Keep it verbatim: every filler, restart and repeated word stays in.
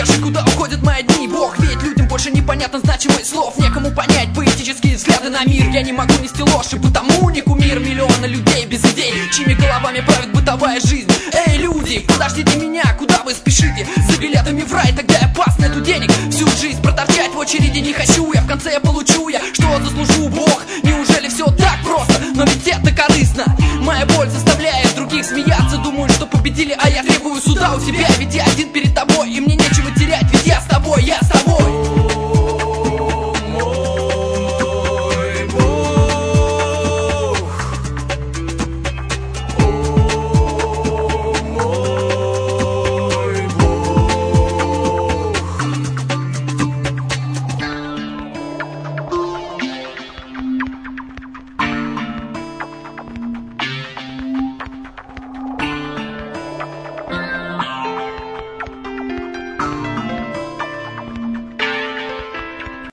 Скажи, куда уходят мои дни, Бог? Ведь людям больше непонятно значимость слов. Некому понять поэтические взгляды на мир. Я не могу нести ложь, и потому не кумир. Миллионы людей без идей, чьими головами правит бытовая жизнь. Эй, люди, подождите меня, куда вы спешите? За билетами в рай, тогда я пас на эту денег. Всю жизнь проторчать в очереди не хочу я. В конце я получу я, что заслужу, Бог. Неужели все так просто? Но ведь это корыстно. Моя боль заставляет других смеяться. Думают, что победили, а я требую суда у тебя. Ведь я один перед тобой, и мне нечего терять. Ведь я с тобой, я с тобой.